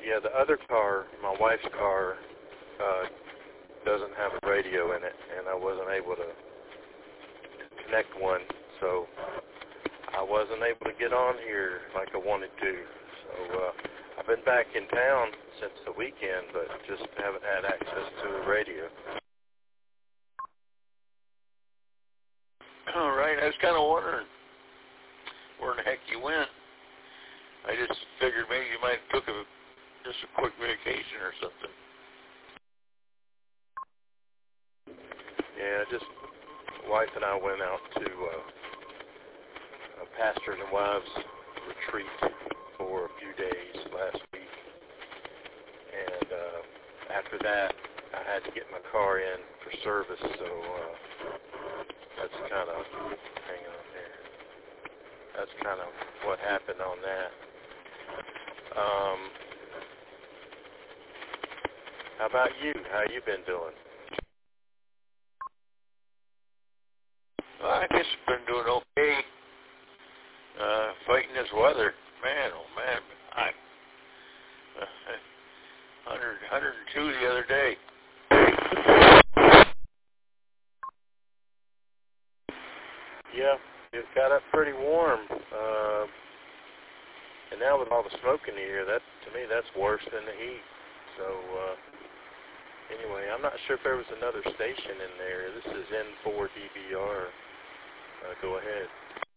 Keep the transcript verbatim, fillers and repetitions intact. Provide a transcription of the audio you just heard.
Yeah, the other car, my wife's car, uh, doesn't have a radio in it, and I wasn't able to connect one, so I wasn't able to get on here like I wanted to. So uh, I've been back in town since the weekend, but just haven't had access to a radio. All right, I was kind of wondering where in the heck you went. I just figured maybe you might have took a, just a quick vacation or something. Yeah, just wife and I went out to uh, a Pastors and Wives retreat for a few days last week, and uh, after that, I had to get my car in for service, so uh, that's kind of, hang on there, that's kind of what happened on that. Um, how about you? How you been doing? Well, I guess I've been doing okay. Uh, fighting this weather, man. Oh man, I uh, one hundred, one hundred two the other day. Yeah, it got up pretty warm, uh, and now with all the smoke in the air, that to me that's worse than the heat. So uh, anyway, I'm not sure if there was another station in there. This is N four D B R. Uh, go ahead.